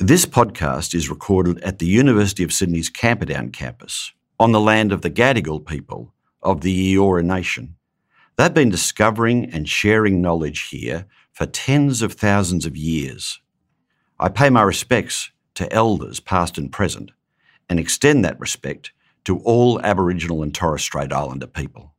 This podcast is recorded at the University of Sydney's Camperdown campus, on the land of the Gadigal people of the Eora Nation. They've been discovering and sharing knowledge here for tens of thousands of years. I pay my respects to elders past and present, and extend that respect to all Aboriginal and Torres Strait Islander people.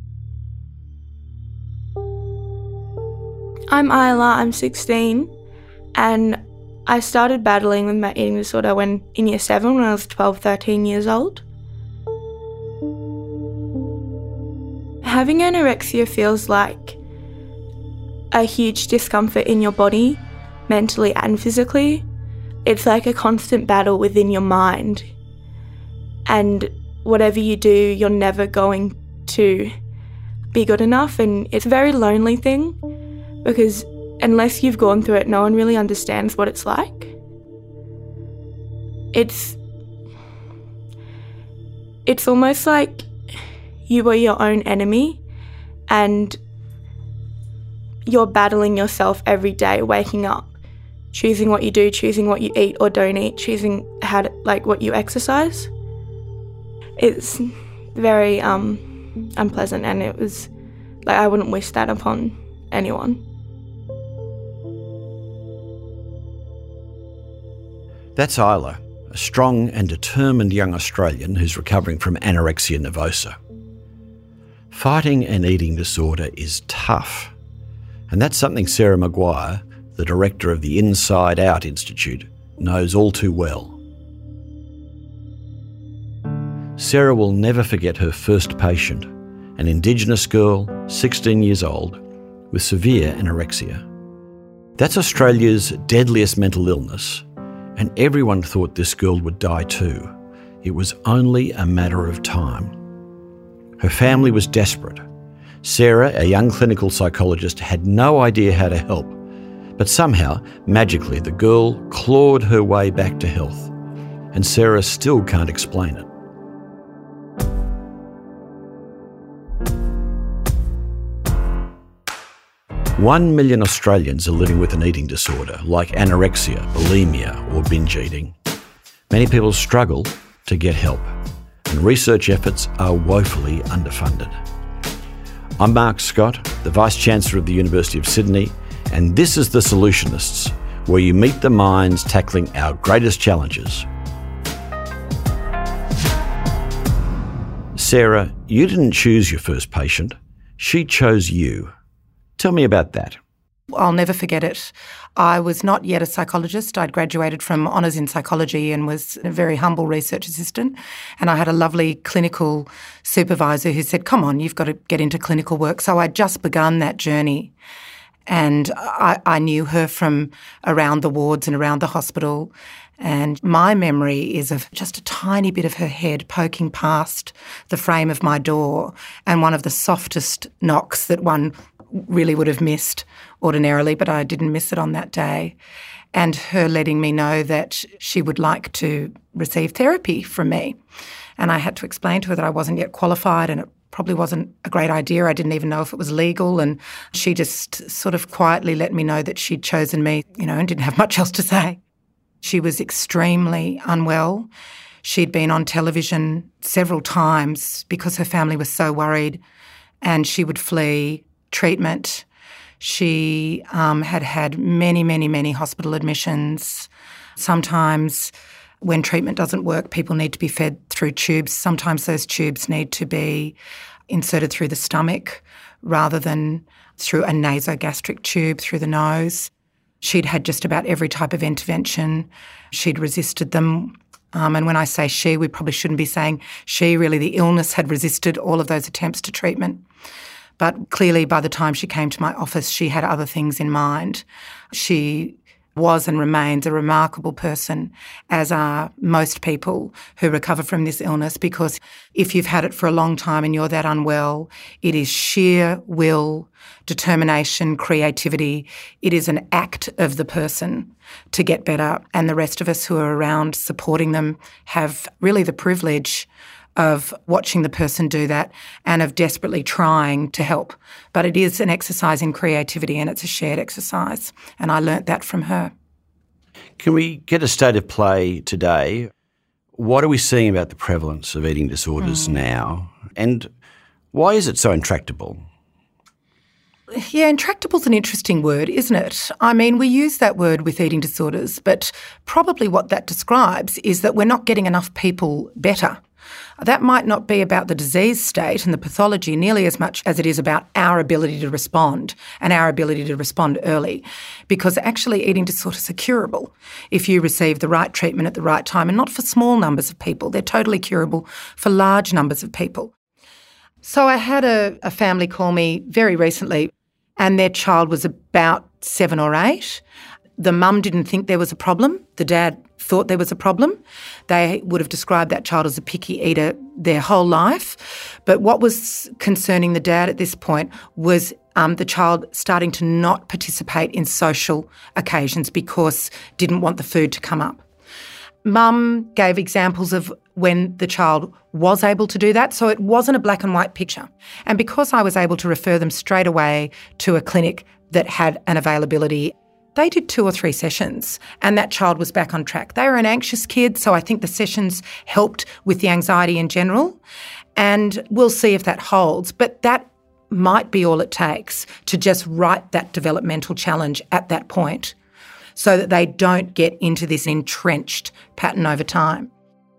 I'm Isla, I'm 16, and I started battling with my eating disorder in year 7 when I was 12, 13 years old. Having anorexia feels like a huge discomfort in your body, mentally and physically. It's like a constant battle within your mind. And whatever you do, you're never going to be good enough. And it's a very lonely thing because unless you've gone through it, no one really understands what it's like. It's almost like you are your own enemy and you're battling yourself every day, waking up, choosing what you do, choosing what you eat or don't eat, choosing what you exercise. It's very unpleasant, and it was I wouldn't wish that upon anyone. That's Isla, a strong and determined young Australian who's recovering from anorexia nervosa. Fighting an eating disorder is tough, and that's something Sarah Maguire, the director of the Inside Out Institute, knows all too well. Sarah will never forget her first patient, an Indigenous girl, 16 years old, with severe anorexia. That's Australia's deadliest mental illness, and everyone thought this girl would die too. It was only a matter of time. Her family was desperate. Sarah, a young clinical psychologist, had no idea how to help, but somehow, magically, the girl clawed her way back to health, and Sarah still can't explain it. One million Australians are living with an eating disorder like anorexia, bulimia or binge eating. Many people struggle to get help, and research efforts are woefully underfunded. I'm Mark Scott, the Vice-Chancellor of the University of Sydney, and this is The Solutionists, where you meet the minds tackling our greatest challenges. Sarah, you didn't choose your first patient. She chose you. Tell me about that. I'll never forget it. I was not yet a psychologist. I'd graduated from honours in psychology and was a very humble research assistant. And I had a lovely clinical supervisor who said, come on, you've got to get into clinical work. So I'd just begun that journey. And I knew her from around the wards and around the hospital. And my memory is of just a tiny bit of her head poking past the frame of my door, and one of the softest knocks that one really would have missed ordinarily, but I didn't miss it on that day. And her letting me know that she would like to receive therapy from me. And I had to explain to her that I wasn't yet qualified and it probably wasn't a great idea. I didn't even know if it was legal. And she just sort of quietly let me know that she'd chosen me, and didn't have much else to say. She was extremely unwell. She'd been on television several times because her family was so worried, and she would flee treatment. She had had many, many, many hospital admissions. Sometimes when treatment doesn't work, people need to be fed through tubes. Sometimes those tubes need to be inserted through the stomach rather than through a nasogastric tube through the nose. She'd had just about every type of intervention. She'd resisted them. And when I say she, we probably shouldn't be saying she. Really, the illness had resisted all of those attempts to treatment. But clearly, by the time she came to my office, she had other things in mind. She was and remains a remarkable person, as are most people who recover from this illness, because if you've had it for a long time and you're that unwell, it is sheer will, determination, creativity. It is an act of the person to get better, and the rest of us who are around supporting them have really the privilege of watching the person do that and of desperately trying to help. But it is an exercise in creativity, and it's a shared exercise, and I learnt that from her. Can we get a state of play today? What are we seeing about the prevalence of eating disorders now? And why is it so intractable? Yeah, intractable's an interesting word, isn't it? I mean, we use that word with eating disorders, but probably what that describes is that we're not getting enough people better. That might not be about the disease state and the pathology nearly as much as it is about our ability to respond and our ability to respond early, because actually eating disorders are curable if you receive the right treatment at the right time, and not for small numbers of people. They're totally curable for large numbers of people. So I had a family call me very recently, and their child was about 7 or 8. The mum didn't think there was a problem. The dad thought there was a problem. They would have described that child as a picky eater their whole life. But what was concerning the dad at this point was the child starting to not participate in social occasions because didn't want the food to come up. Mum gave examples of when the child was able to do that, so it wasn't a black and white picture. And because I was able to refer them straight away to a clinic that had an availability, they did 2 or 3 sessions and that child was back on track. They were an anxious kid, so I think the sessions helped with the anxiety in general, and we'll see if that holds. But that might be all it takes to just right that developmental challenge at that point, so that they don't get into this entrenched pattern over time.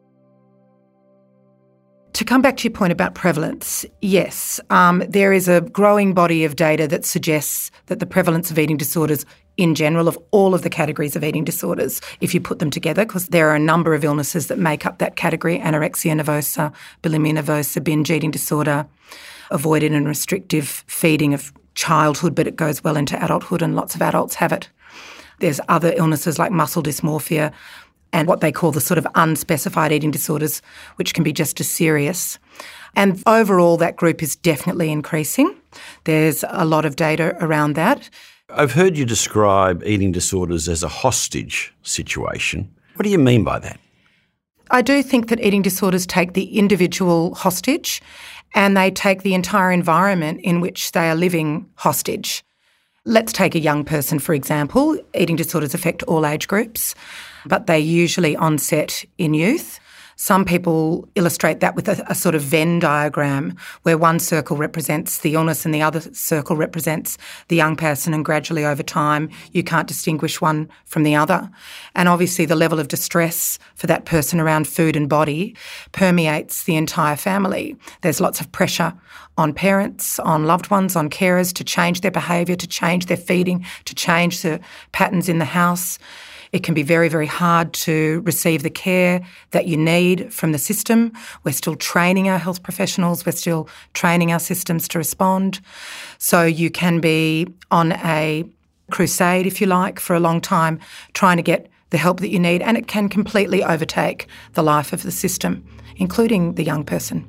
To come back to your point about prevalence, yes, there is a growing body of data that suggests that the prevalence of eating disorders in general, of all of the categories of eating disorders, if you put them together, because there are a number of illnesses that make up that category: anorexia nervosa, bulimia nervosa, binge eating disorder, avoided and restrictive feeding of childhood, but it goes well into adulthood and lots of adults have it. There's other illnesses like muscle dysmorphia and what they call the sort of unspecified eating disorders, which can be just as serious. And overall, that group is definitely increasing. There's a lot of data around that. I've heard you describe eating disorders as a hostage situation. What do you mean by that? I do think that eating disorders take the individual hostage and they take the entire environment in which they are living hostage. Let's take a young person, for example. Eating disorders affect all age groups, but they usually onset in youth. Some people illustrate that with a sort of Venn diagram where one circle represents the illness and the other circle represents the young person, and gradually over time you can't distinguish one from the other. And obviously the level of distress for that person around food and body permeates the entire family. There's lots of pressure on parents, on loved ones, on carers to change their behaviour, to change their feeding, to change the patterns in the house. It can be very, very hard to receive the care that you need from the system. We're still training our health professionals. We're still training our systems to respond. So you can be on a crusade, if you like, for a long time, trying to get the help that you need, and it can completely overtake the life of the system, including the young person.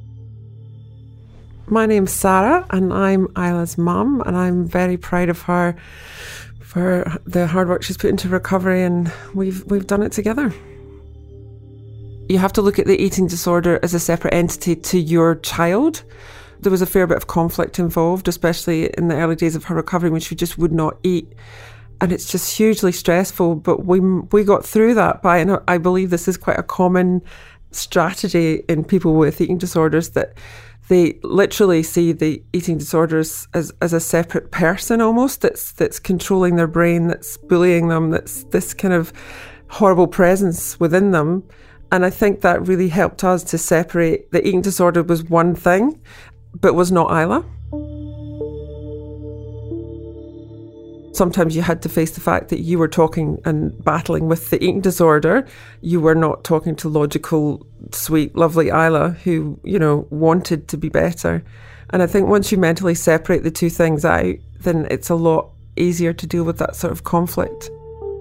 My name's Sarah and I'm Isla's mum, and I'm very proud of her for the hard work she's put into recovery, and we've done it together. You have to look at the eating disorder as a separate entity to your child. There was a fair bit of conflict involved, especially in the early days of her recovery when she just would not eat. And it's just hugely stressful, but we got through that and I believe this is quite a common strategy in people with eating disorders, that they literally see the eating disorders as a separate person almost, that's controlling their brain, that's bullying them, that's this kind of horrible presence within them. And I think that really helped us to separate the eating disorder was one thing, but was not Isla. Sometimes you had to face the fact that you were talking and battling with the eating disorder. You were not talking to logical, sweet, lovely Isla who, wanted to be better. And I think once you mentally separate the two things out, then it's a lot easier to deal with that sort of conflict.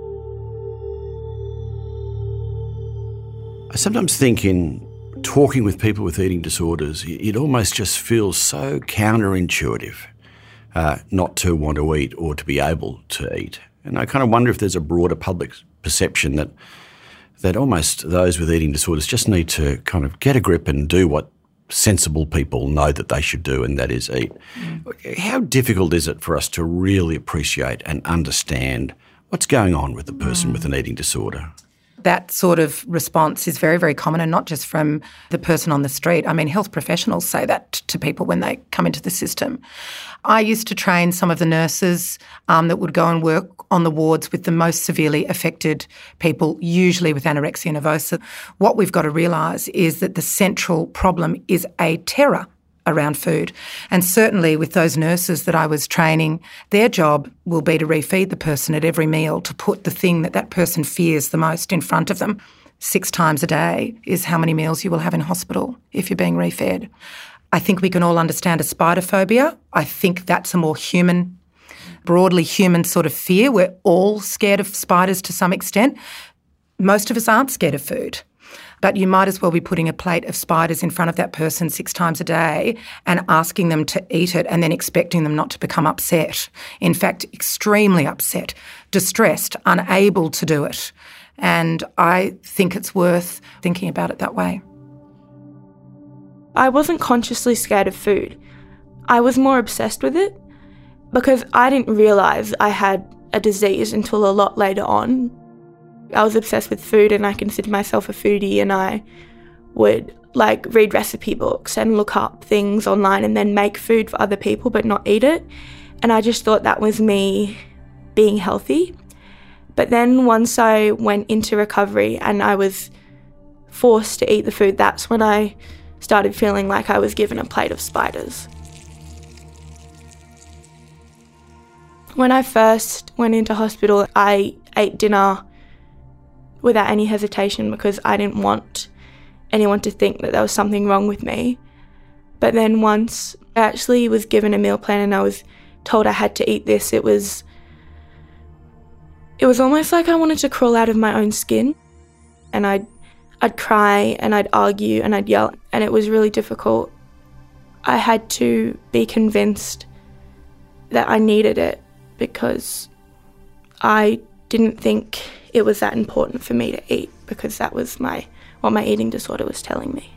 I sometimes think in talking with people with eating disorders, it almost just feels so counterintuitive. Not to want to eat or to be able to eat. And I kind of wonder if there's a broader public perception that almost those with eating disorders just need to kind of get a grip and do what sensible people know that they should do, and that is eat. How difficult is it for us to really appreciate and understand What's going on with the person with an eating disorder? That sort of response is very, very common, and not just from the person on the street. I mean, health professionals say that to people when they come into the system. I used to train some of the nurses that would go and work on the wards with the most severely affected people, usually with anorexia nervosa. What we've got to realise is that the central problem is a terror around food. And certainly with those nurses that I was training, their job will be to refeed the person at every meal, to put the thing that that person fears the most in front of them. 6 times a day is how many meals you will have in hospital if you're being refed. I think we can all understand a spider phobia. I think that's a more human, broadly human sort of fear. We're all scared of spiders to some extent. Most of us aren't scared of food. But you might as well be putting a plate of spiders in front of that person 6 times a day and asking them to eat it and then expecting them not to become upset. In fact, extremely upset, distressed, unable to do it. And I think it's worth thinking about it that way. I wasn't consciously scared of food. I was more obsessed with it because I didn't realise I had a disease until a lot later on. I was obsessed with food and I considered myself a foodie, and I would read recipe books and look up things online and then make food for other people but not eat it. And I just thought that was me being healthy. But then once I went into recovery and I was forced to eat the food, that's when I started feeling like I was given a plate of spiders. When I first went into hospital, I ate dinner without any hesitation because I didn't want anyone to think that there was something wrong with me. But then once I actually was given a meal plan and I was told I had to eat this, it was almost like I wanted to crawl out of my own skin. And I'd cry and I'd argue and I'd yell, and it was really difficult. I had to be convinced that I needed it because I didn't think it was that important for me to eat, because that was what my eating disorder was telling me.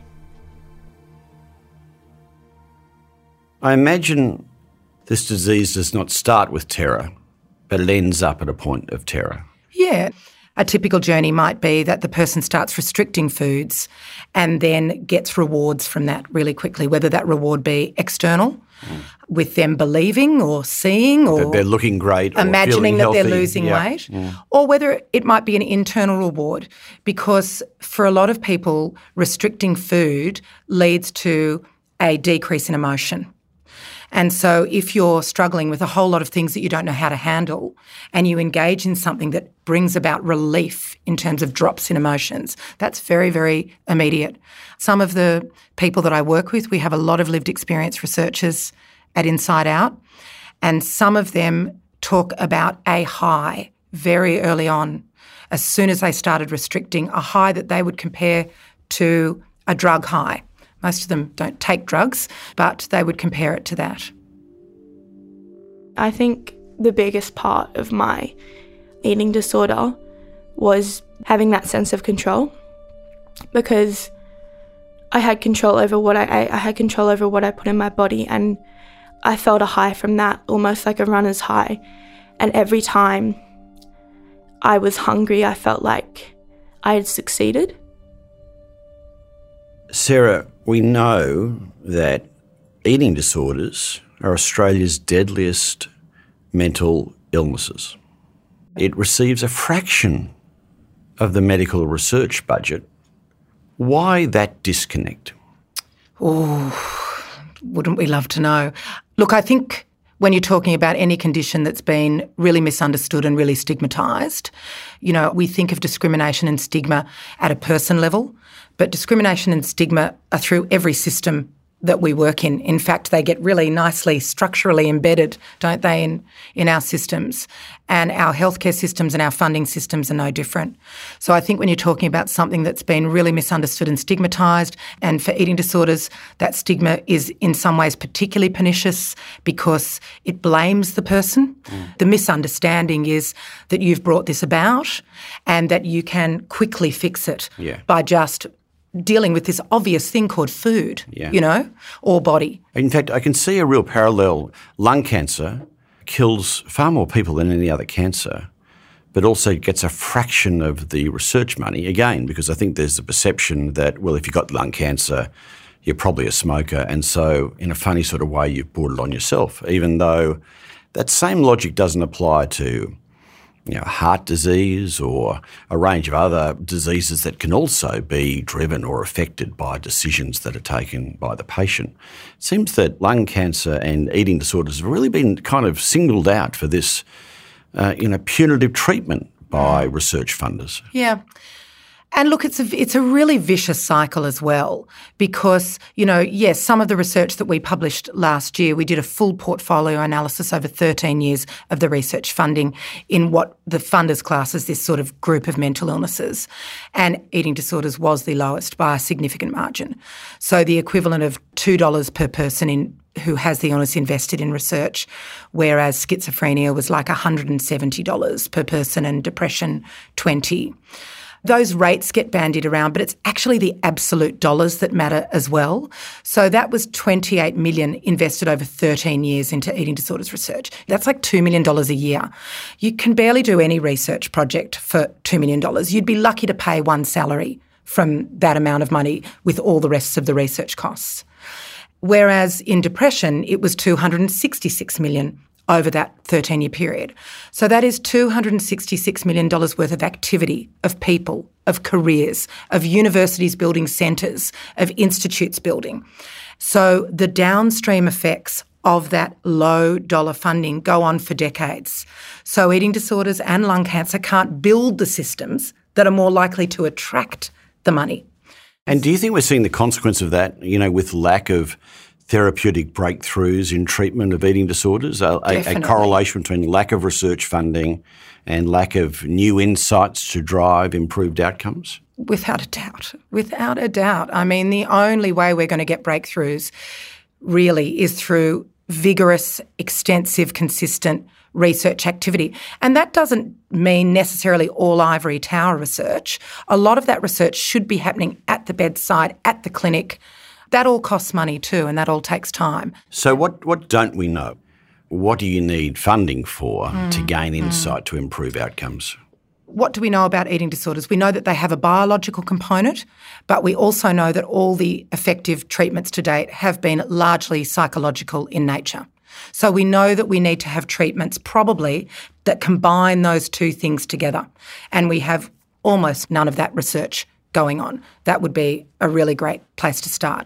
I imagine this disease does not start with terror, but it ends up at a point of terror. Yeah. A typical journey might be that the person starts restricting foods and then gets rewards from that really quickly, whether that reward be external, with them believing or seeing or that they're looking great, or imagining that healthy. They're losing weight, or whether it might be an internal reward, because for a lot of people, restricting food leads to a decrease in emotion. And so if you're struggling with a whole lot of things that you don't know how to handle and you engage in something that brings about relief in terms of drops in emotions, that's very, very immediate. Some of the people that I work with, we have a lot of lived experience researchers at Inside Out, and some of them talk about a high very early on, as soon as they started restricting, a high that they would compare to a drug high. Most of them don't take drugs, but they would compare it to that. I think the biggest part of my eating disorder was having that sense of control, because I had control over what I ate, I had control over what I put in my body, and I felt a high from that, almost like a runner's high. And every time I was hungry, I felt like I had succeeded. Sarah, we know that eating disorders are Australia's deadliest mental illnesses. It receives a fraction of the medical research budget. Why that disconnect? Oh, wouldn't we love to know? Look, I think when you're talking about any condition that's been really misunderstood and really stigmatised, we think of discrimination and stigma at a person level, but discrimination and stigma are through every system that we work in. In fact, they get really nicely structurally embedded, don't they, in our systems. And our healthcare systems and our funding systems are no different. So I think when you're talking about something that's been really misunderstood and stigmatised, and for eating disorders, that stigma is in some ways particularly pernicious because it blames the person. The misunderstanding is that you've brought this about and that you can quickly fix it by just dealing with this obvious thing called food, or body. In fact, I can see a real parallel. Lung cancer kills far more people than any other cancer, but also gets a fraction of the research money, again, because I think there's the perception that, well, if you've got lung cancer, you're probably a smoker, and so in a funny sort of way you've brought it on yourself, even though that same logic doesn't apply to heart disease or a range of other diseases that can also be driven or affected by decisions that are taken by the patient. It seems that lung cancer and eating disorders have really been kind of singled out for this punitive treatment by research funders. Yeah. And look, it's a really vicious cycle as well because, yes, some of the research that we published last year, we did a full portfolio analysis over 13 years of the research funding in what the funders class as this sort of group of mental illnesses. And eating disorders was the lowest by a significant margin. So the equivalent of $2 per person who has the illness invested in research, whereas schizophrenia was like $170 per person and depression $20. Those rates get bandied around, but it's actually the absolute dollars that matter as well. So that was $28 million invested over 13 years into eating disorders research. That's like $2 million a year. You can barely do any research project for $2 million. You'd be lucky to pay one salary from that amount of money with all the rest of the research costs. Whereas in depression, it was $266 million over that 13-year period. So that is $266 million worth of activity, of people, of careers, of universities building centres, of institutes building. So the downstream effects of that low dollar funding go on for decades. So eating disorders and lung cancer can't build the systems that are more likely to attract the money. And do you think we're seeing the consequence of that, with lack of therapeutic breakthroughs in treatment of eating disorders, a correlation between lack of research funding and lack of new insights to drive improved outcomes? Without a doubt. Without a doubt. I mean, the only way we're going to get breakthroughs really is through vigorous, extensive, consistent research activity. And that doesn't mean necessarily all ivory tower research. A lot of that research should be happening at the bedside, at the clinic. That all costs money too, and that all takes time. So what don't we know? What do you need funding for to gain insight to improve outcomes? What do we know about eating disorders? We know that they have a biological component, but we also know that all the effective treatments to date have been largely psychological in nature. So we know that we need to have treatments probably that combine those two things together, and we have almost none of that research going on. That would be a really great place to start.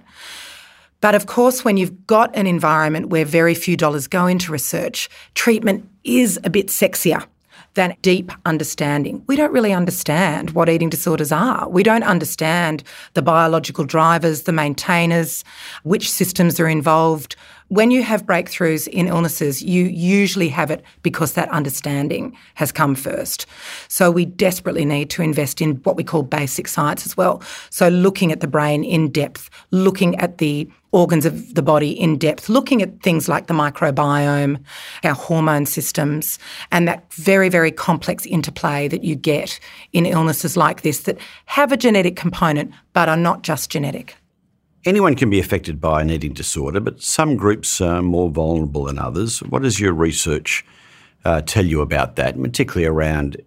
But of course, when you've got an environment where very few dollars go into research, treatment is a bit sexier than deep understanding. We don't really understand what eating disorders are. We don't understand the biological drivers, the maintainers, which systems are involved. When you have breakthroughs in illnesses, you usually have it because that understanding has come first. So we desperately need to invest in what we call basic science as well. So looking at the brain in depth, looking at the organs of the body in depth, looking at things like the microbiome, our hormone systems, and that very, very complex interplay that you get in illnesses like this that have a genetic component but are not just genetic. Anyone can be affected by an eating disorder, but some groups are more vulnerable than others. What does your research tell you about that, particularly around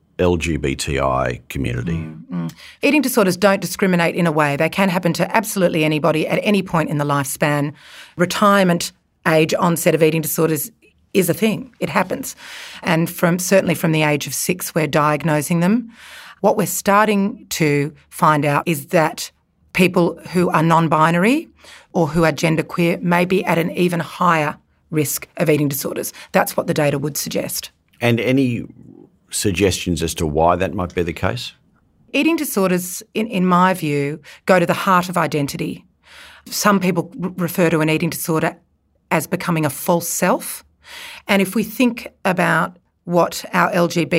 LGBTI community? Eating disorders don't discriminate in a way. They can happen to absolutely anybody at any point in the lifespan. Retirement age onset of eating disorders is a thing. It happens. And certainly from the age of 6, we're diagnosing them. What we're starting to find out is that people who are non-binary or who are genderqueer may be at an even higher risk of eating disorders. That's what the data would suggest. And any suggestions as to why that might be the case? Eating disorders, in my view, go to the heart of identity. Some people refer to an eating disorder as becoming a false self. And if we think about what our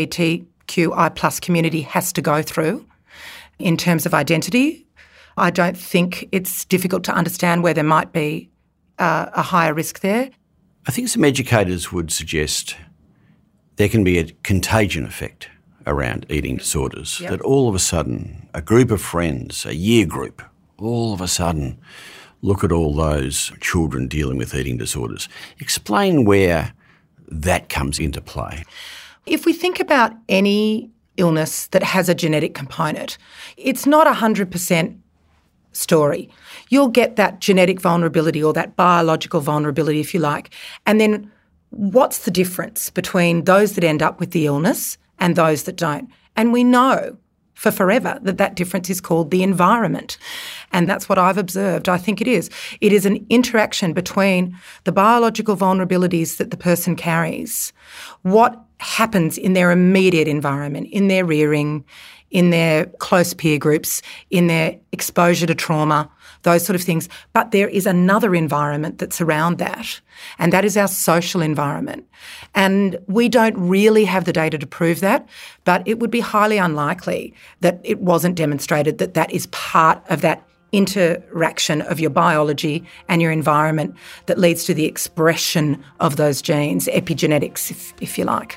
LGBTQI plus community has to go through in terms of identity, I don't think it's difficult to understand where there might be a higher risk there. I think some educators would suggest there can be a contagion effect around eating disorders, that all of a sudden a group of friends, a year group, all of a sudden look at all those children dealing with eating disorders. Explain where that comes into play. If we think about any illness that has a genetic component. It's not 100% story. You'll get that genetic vulnerability or that biological vulnerability, if you like. And then what's the difference between those that end up with the illness and those that don't? And we know for forever that difference is called the environment. And that's what I've observed. I think it is. It is an interaction between the biological vulnerabilities that the person carries, what happens in their immediate environment, in their rearing, in their close peer groups, in their exposure to trauma, those sort of things. But there is another environment that's around that, and that is our social environment. And we don't really have the data to prove that, but it would be highly unlikely that it wasn't demonstrated that that is part of that interaction of your biology and your environment that leads to the expression of those genes, epigenetics, if you like.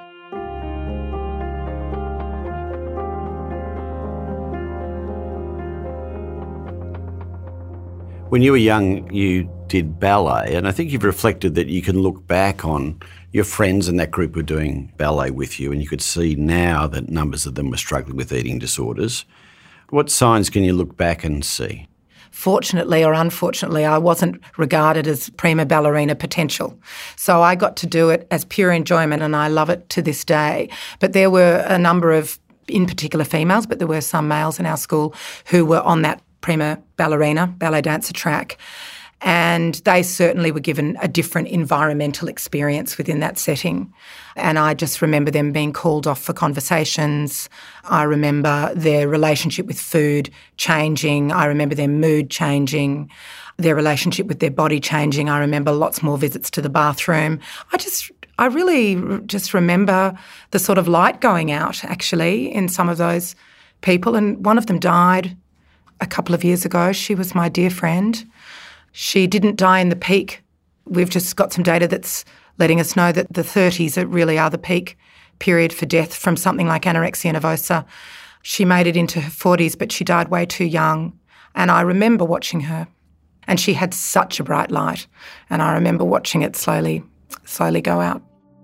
When you were young, you did ballet, and I think you've reflected that you can look back on your friends in that group who were doing ballet with you, and you could see now that numbers of them were struggling with eating disorders. What signs can you look back and see? Fortunately or unfortunately, I wasn't regarded as prima ballerina potential. So I got to do it as pure enjoyment, and I love it to this day. But there were a number of, in particular females, but there were some males in our school who were on that prima ballerina, ballet dancer track, and they certainly were given a different environmental experience within that setting. And I just remember them being called off for conversations. I remember their relationship with food changing. I remember their mood changing, their relationship with their body changing. I remember lots more visits to the bathroom. I really just remember the sort of light going out, actually, in some of those people. And one of them died a couple of years ago. She was my dear friend. She didn't die in the peak. We've just got some data that's letting us know that the 30s really are the peak period for death from something like anorexia nervosa. She made it into her 40s, but she died way too young. And I remember watching her. And she had such a bright light. And I remember watching it slowly go out.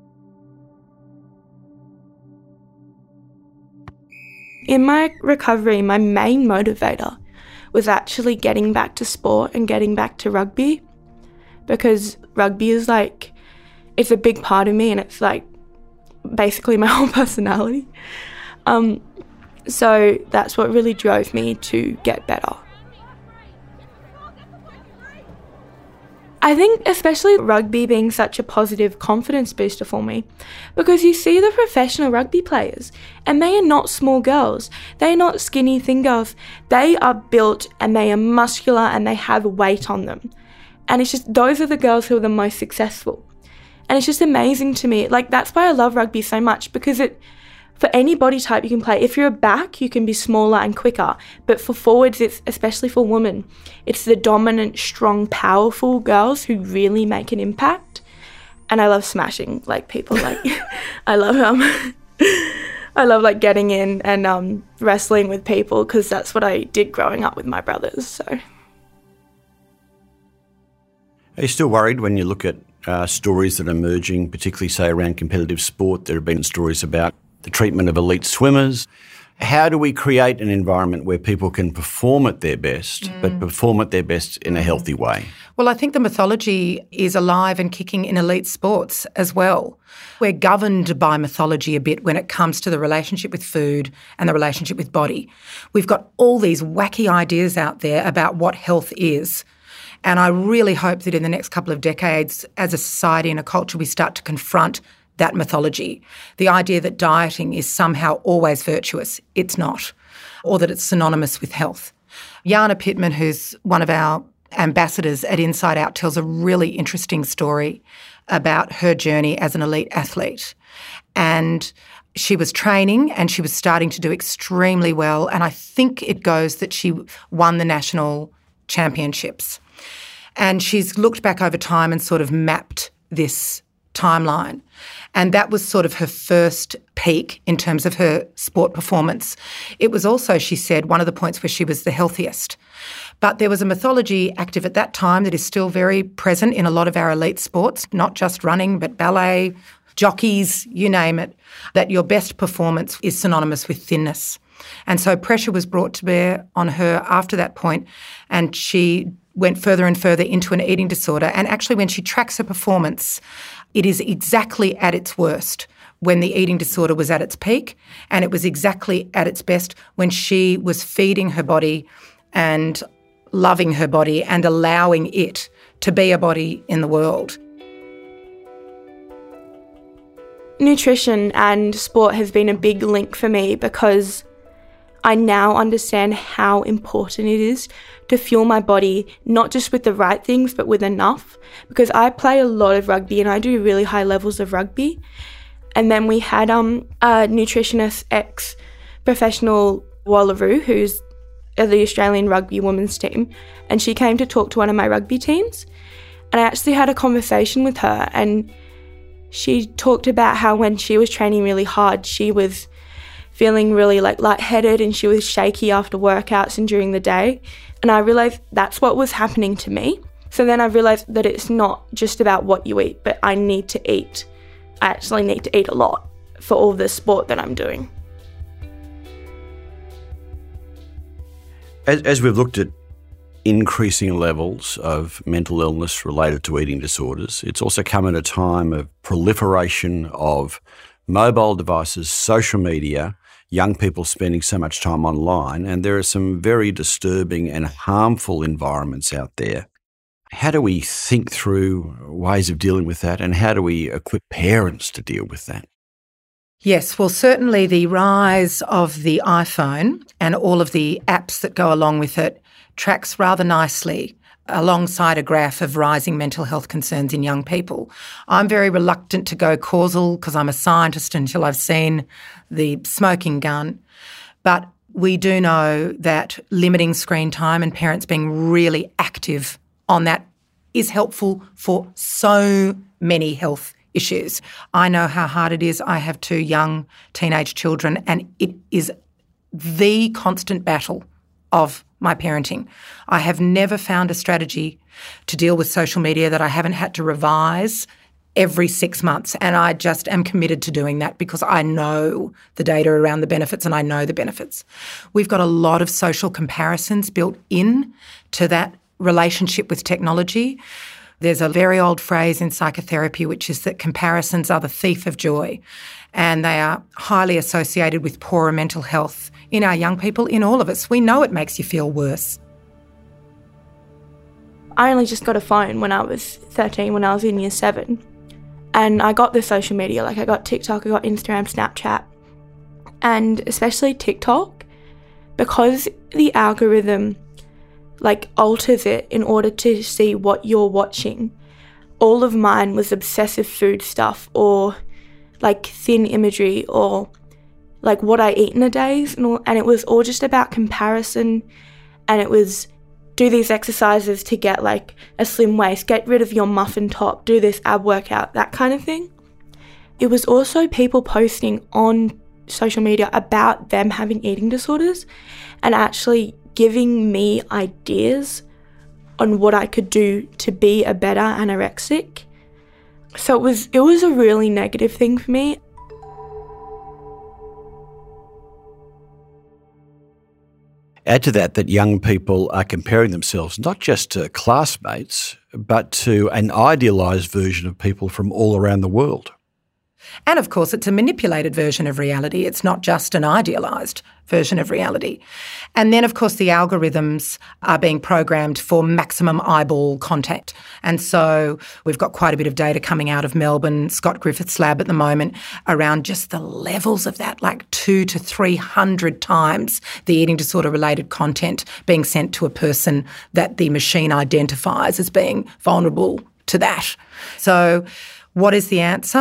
In my recovery, my main motivator was actually getting back to sport and getting back to rugby, because rugby is it's a big part of me, and it's basically my whole personality. So that's what really drove me to get better. I think especially rugby being such a positive confidence booster for me, because you see the professional rugby players and they are not small girls. They are not skinny thin girls. They are built and they are muscular and they have weight on them. And it's just, those are the girls who are the most successful. And it's just amazing to me. That's why I love rugby so much, because for any body type you can play. If you're a back, you can be smaller and quicker. But for forwards, it's especially for women, it's the dominant, strong, powerful girls who really make an impact. And I love smashing people. I love getting in and wrestling with people, because that's what I did growing up with my brothers. So, are you still worried when you look at stories that are emerging, particularly say around competitive sport? There have been stories about the treatment of elite swimmers. How do we create an environment where people can perform at their best, but perform at their best in a healthy way? Well, I think the mythology is alive and kicking in elite sports as well. We're governed by mythology a bit when it comes to the relationship with food and the relationship with body. We've got all these wacky ideas out there about what health is. And I really hope that in the next couple of decades, as a society and a culture, we start to confront that mythology. The idea that dieting is somehow always virtuous. It's not. Or that it's synonymous with health. Jana Pittman, who's one of our ambassadors at Inside Out, tells a really interesting story about her journey as an elite athlete. And she was training and she was starting to do extremely well. And I think it goes that she won the national championships. And she's looked back over time and sort of mapped this timeline. And that was sort of her first peak in terms of her sport performance. It was also, she said, one of the points where she was the healthiest. But there was a mythology active at that time that is still very present in a lot of our elite sports, not just running, but ballet, jockeys, you name it, that your best performance is synonymous with thinness. And so pressure was brought to bear on her after that point, and she went further and further into an eating disorder. And actually, when she tracks her performance, it is exactly at its worst when the eating disorder was at its peak, and it was exactly at its best when she was feeding her body and loving her body and allowing it to be a body in the world. Nutrition and sport has been a big link for me because I now understand how important it is to fuel my body, not just with the right things, but with enough. Because I play a lot of rugby and I do really high levels of rugby. And then we had a nutritionist, ex-professional Wallaroo, who's the Australian rugby women's team, and she came to talk to one of my rugby teams. And I actually had a conversation with her, and she talked about how when she was training really hard, she was feeling really lightheaded and she was shaky after workouts and during the day. And I realised that's what was happening to me. So then I realised that it's not just about what you eat, but I need to eat. I actually need to eat a lot for all the sport that I'm doing. As we've looked at increasing levels of mental illness related to eating disorders, it's also come at a time of proliferation of mobile devices, social media, young people spending so much time online, and there are some very disturbing and harmful environments out there. How do we think through ways of dealing with that, and how do we equip parents to deal with that? Yes, well, certainly the rise of the iPhone and all of the apps that go along with it tracks rather nicely alongside a graph of rising mental health concerns in young people. I'm very reluctant to go causal because I'm a scientist until I've seen the smoking gun. But we do know that limiting screen time and parents being really active on that is helpful for so many health issues. I know how hard it is. I have 2 young teenage children, and it is the constant battle of my parenting. I have never found a strategy to deal with social media that I haven't had to revise every 6 months, and I just am committed to doing that because I know the data around the benefits and I know the benefits. We've got a lot of social comparisons built in to that relationship with technology. There's a very old phrase in psychotherapy, which is that comparisons are the thief of joy, and they are highly associated with poorer mental health in our young people, in all of us. We know it makes you feel worse. I only just got a phone when I was 13, when I was in year 7. And I got the social media, I got TikTok, I got Instagram, Snapchat, and especially TikTok, because the algorithm alters it in order to see what you're watching. All of mine was obsessive food stuff or thin imagery or what I eat in a day, and it was all just about comparison, and it was do these exercises to get a slim waist, get rid of your muffin top, do this ab workout, that kind of thing. It was also people posting on social media about them having eating disorders and actually giving me ideas on what I could do to be a better anorexic. So it was a really negative thing for me. Add to that young people are comparing themselves not just to classmates, but to an idealised version of people from all around the world. And of course, it's a manipulated version of reality. It's not just an idealised version of reality. And then, of course, the algorithms are being programmed for maximum eyeball contact. And so we've got quite a bit of data coming out of Melbourne, Scott Griffith's lab at the moment, around just the levels of that, 200 to 300 times the eating disorder-related content being sent to a person that the machine identifies as being vulnerable to that. So what is the answer?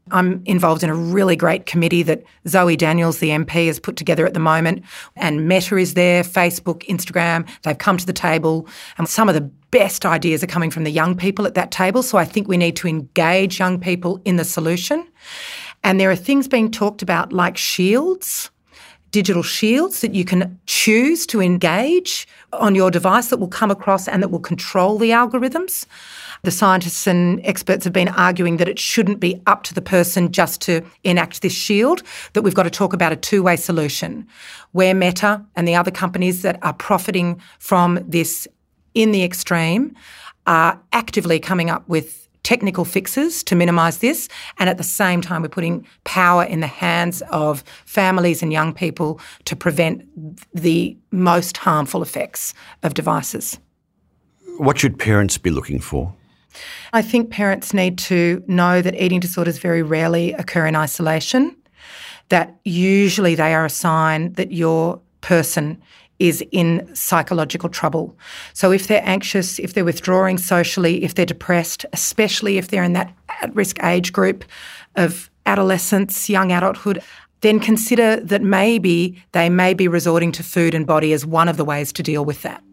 I'm involved in a really great committee that Zoe Daniels, the MP, has put together at the moment, and Meta is there, Facebook, Instagram. They've come to the table, and some of the best ideas are coming from the young people at that table. So I think we need to engage young people in the solution. And there are things being talked about like shields, digital shields that you can choose to engage on your device that will come across and that will control the algorithms. The scientists and experts have been arguing that it shouldn't be up to the person just to enact this shield, that we've got to talk about a two-way solution where Meta and the other companies that are profiting from this in the extreme are actively coming up with technical fixes to minimise this, and at the same time we're putting power in the hands of families and young people to prevent the most harmful effects of devices. What should parents be looking for? I think parents need to know that eating disorders very rarely occur in isolation, that usually they are a sign that your person is in psychological trouble. So if they're anxious, if they're withdrawing socially, if they're depressed, especially if they're in that at-risk age group of adolescence, young adulthood, then consider that maybe they may be resorting to food and body as one of the ways to deal with that.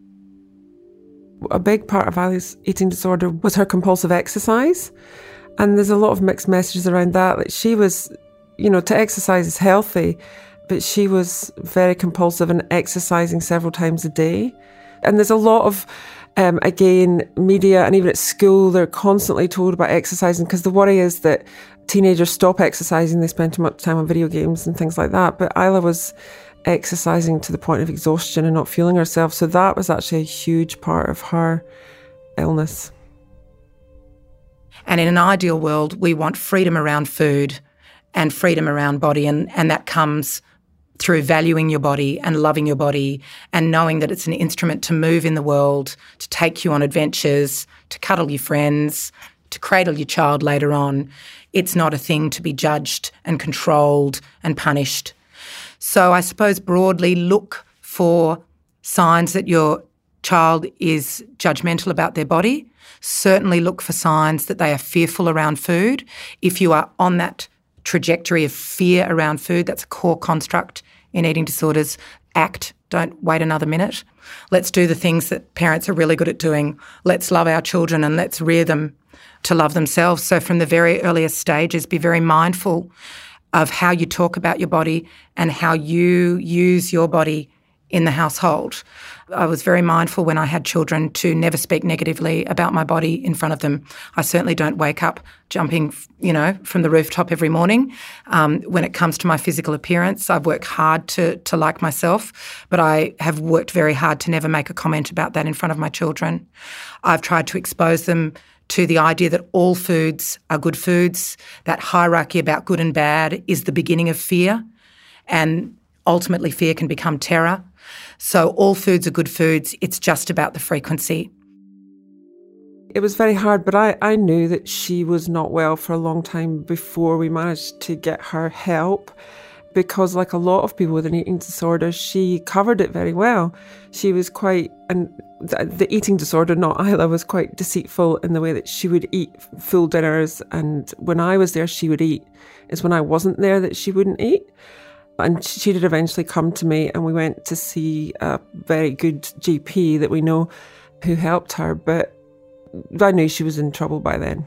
A big part of Ali's eating disorder was her compulsive exercise. And there's a lot of mixed messages around that. Like she was, to exercise is healthy, but she was very compulsive and exercising several times a day. And there's a lot of, again, media and even at school, they're constantly told about exercising because the worry is that teenagers stop exercising, they spend too much time on video games and things like that. But Isla was exercising to the point of exhaustion and not feeling herself. So that was actually a huge part of her illness. And in an ideal world, we want freedom around food and freedom around body. And that comes through valuing your body and loving your body and knowing that it's an instrument to move in the world, to take you on adventures, to cuddle your friends, to cradle your child later on. It's not a thing to be judged and controlled and punished. So I suppose broadly look for signs that your child is judgmental about their body. Certainly look for signs that they are fearful around food. If you are on that trajectory of fear around food, that's a core construct in eating disorders. Act, don't wait another minute. Let's do the things that parents are really good at doing. Let's love our children and let's rear them to love themselves. So from the very earliest stages, be very mindful of how you talk about your body and how you use your body in the household. I was very mindful when I had children to never speak negatively about my body in front of them. I certainly don't wake up jumping, from the rooftop every morning. When it comes to my physical appearance, I've worked hard to like myself, but I have worked very hard to never make a comment about that in front of my children. I've tried to expose them to the idea that all foods are good foods. That hierarchy about good and bad is the beginning of fear, and ultimately fear can become terror. So all foods are good foods. It's just about the frequency. It was very hard, but I knew that she was not well for a long time before we managed to get her help, because like a lot of people with an eating disorder, she covered it very well. She was and the eating disorder, not Isla, was quite deceitful in the way that she would eat full dinners, and when I was there, she would eat. It's when I wasn't there that she wouldn't eat. And she did eventually come to me, and we went to see a very good GP that we know who helped her, but I knew she was in trouble by then.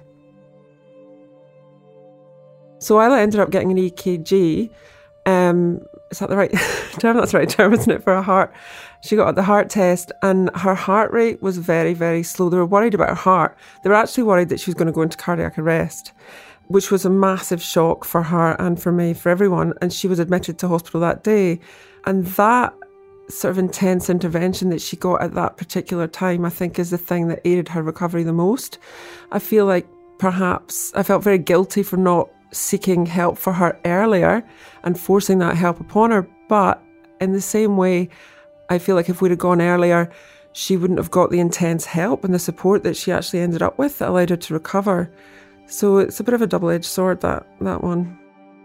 So Isla ended up getting an EKG. Is that the right term? That's the right term, isn't it, for a heart? She got the heart test and her heart rate was very, very slow. They were worried about her heart. They were actually worried that she was going to go into cardiac arrest, which was a massive shock for her and for me, for everyone. And she was admitted to hospital that day. And that sort of intense intervention that she got at that particular time, I think, is the thing that aided her recovery the most. I feel like perhaps I felt very guilty for not seeking help for her earlier and forcing that help upon her. But in the same way, I feel like if we'd have gone earlier, she wouldn't have got the intense help and the support that she actually ended up with that allowed her to recover. So it's a bit of a double-edged sword, that one.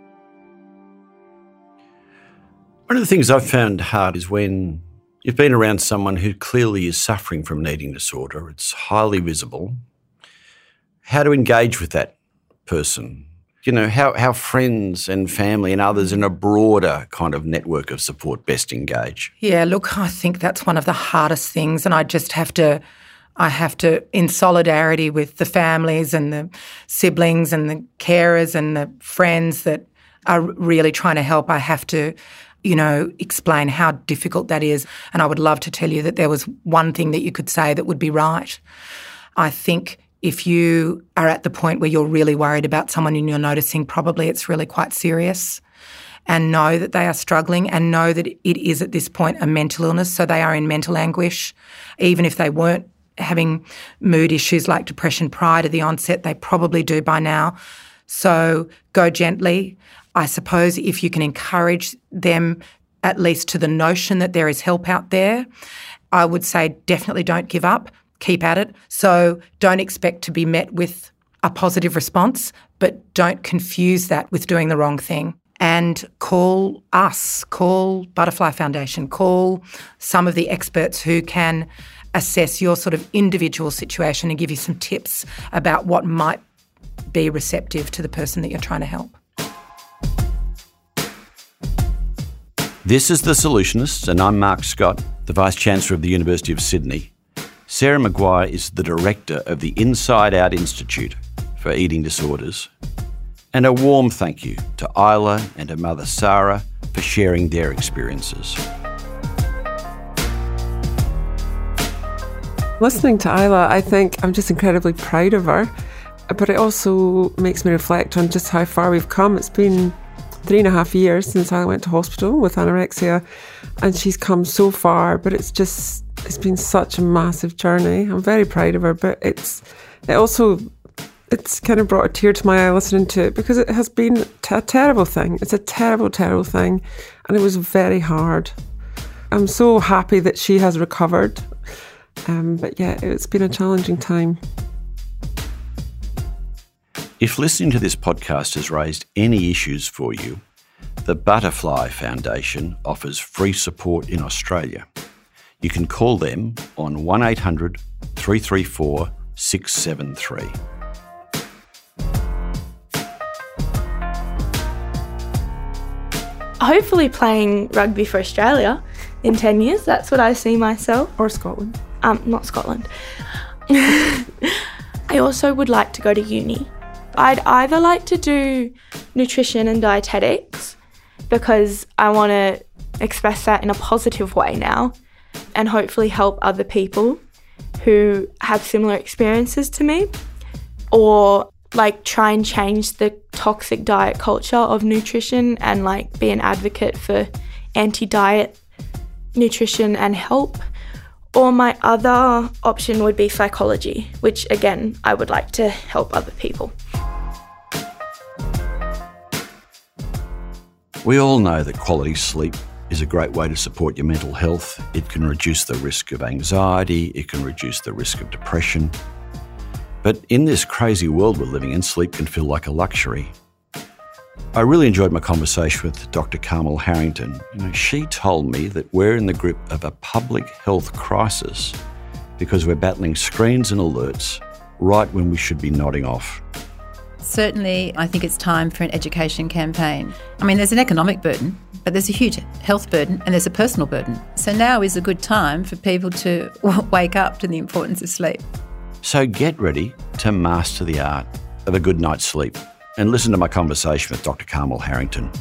One of the things I've found hard is when you've been around someone who clearly is suffering from an eating disorder. It's highly visible. How to engage with that person? how friends and family and others in a broader kind of network of support best engage? Yeah, look, I think that's one of the hardest things, and I have to, in solidarity with the families and the siblings and the carers and the friends that are really trying to help, I have to, explain how difficult that is. And I would love to tell you that there was one thing that you could say that would be right. I think if you are at the point where you're really worried about someone and you're noticing, probably it's really quite serious, and know that they are struggling and know that it is at this point a mental illness, so they are in mental anguish. Even if they weren't having mood issues like depression prior to the onset, they probably do by now. So go gently. I suppose if you can encourage them at least to the notion that there is help out there, I would say definitely don't give up. Keep at it. So don't expect to be met with a positive response, but don't confuse that with doing the wrong thing. And call us, call Butterfly Foundation, call some of the experts who can assess your sort of individual situation and give you some tips about what might be receptive to the person that you're trying to help. This is The Solutionists, and I'm Mark Scott, the Vice-Chancellor of the University of Sydney. Sarah Maguire is the Director of the Inside Out Institute for Eating Disorders. And a warm thank you to Isla and her mother Sarah for sharing their experiences. Listening to Isla, I think I'm just incredibly proud of her, but it also makes me reflect on just how far we've come. It's been 3.5 years since I went to hospital with anorexia, and she's come so far, but it's been such a massive journey. I'm very proud of her, but it's kind of brought a tear to my eye listening to it, because it has been a terrible thing. It's a terrible, terrible thing, and it was very hard. I'm so happy that she has recovered, but yeah, it's been a challenging time. If listening to this podcast has raised any issues for you, the Butterfly Foundation offers free support in Australia. You can call them on 1800 334 673. Hopefully playing rugby for Australia in 10 years. That's what I see myself. Or Scotland. Not Scotland. I also would like to go to uni. I'd either like to do nutrition and dietetics, because I want to express that in a positive way now and hopefully help other people who have similar experiences to me, or try and change the toxic diet culture of nutrition and be an advocate for anti-diet nutrition and help. Or my other option would be psychology, which again, I would like to help other people. We all know that quality sleep is a great way to support your mental health. It can reduce the risk of anxiety, it can reduce the risk of depression. But in this crazy world we're living in, sleep can feel like a luxury. I really enjoyed my conversation with Dr. Carmel Harrington. She told me that we're in the grip of a public health crisis because we're battling screens and alerts right when we should be nodding off. Certainly, I think it's time for an education campaign. There's an economic burden, but there's a huge health burden and there's a personal burden. So now is a good time for people to wake up to the importance of sleep. So get ready to master the art of a good night's sleep and listen to my conversation with Dr. Carmel Harrington.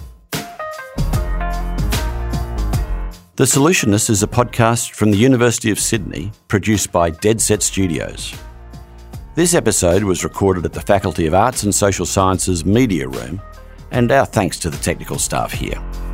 The Solutionists is a podcast from the University of Sydney, produced by Dead Set Studios. This episode was recorded at the Faculty of Arts and Social Sciences Media Room, and our thanks to the technical staff here.